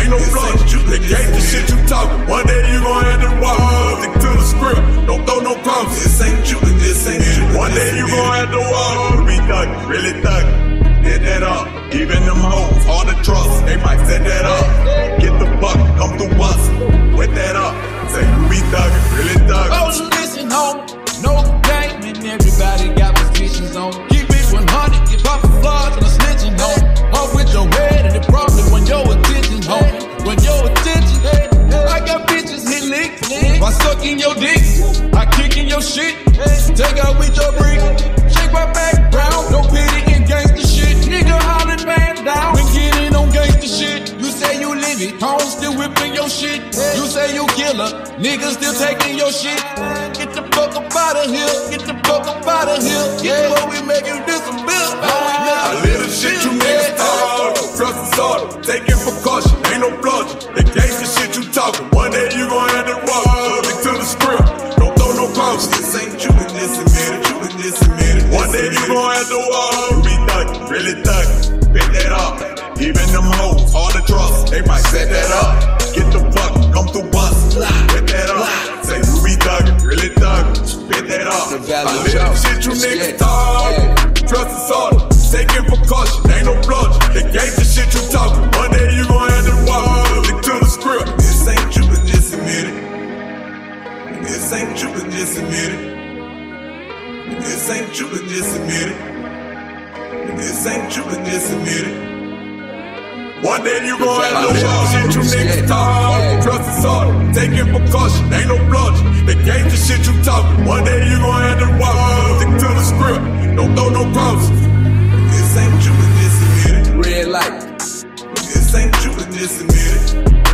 ain't no bluff. They gave the shit you talking. One day you gon' have to walk. Stick to the script, don't throw no crumbs. This ain't you, this ain't you. One day you gon' have to walk. Be thuggin', really thuggin'. Hit that up, even them hoes, hard to trust. They might set that up. Get the buck, come through us. Wet that up, say you be thuggin', really thuggin'. Oh, listen, home, no game, and everybody got positions on. Keep it 100, get poppin' flaws and a snitching home. Off with your head and the problem when your attention home. When your attention, I got bitches hit licks. By sucking your dick, I kick in your shit. Take out with your brick, shake my background. No pity in gangsta shit. Nigga hollin' man down. When getting on gangsta shit, you say you live it, home still whipping your shit. You say you killer, niggas still taking your shit. Get the fuck up out of here, get the fuck up out of here. Yeah, what we making this a bill. A little shit you niggas talk. Trust is order, taking precaution, ain't no bludgeon. They gave the shit you talking. One day you gon' have to walk. Stick to the script, don't throw no crumbs. This ain't you and this admitted, you and this admitted. One day you gon' have to walk. Be thuggin', really thuggin'. Pick that up. Even them hoes, hard to trust. They might set that up. Get the fuck, come through bust. Pick that up. Say you be thuggin', really thuggin'. Pick that up. A little shit you niggas talk. Trust is order, taking precaution, ain't no bludgeon. They gave the shit you talking. One day you gon' have to walk. Stick to the script. This ain't you, but just admit it. This ain't you, but just admit it. This ain't you, but just admit it. This ain't you, but just admit it. One day you gon' have to walk. Shit you niggas talk. Trust is order, taking precaution, ain't no bludgeon. They gave the shit you talking. One day you gon' have to walk. Stick to the script, don't throw no crumbs. This ain't you, but just admit it. Red light. This ain't you, but just admit it.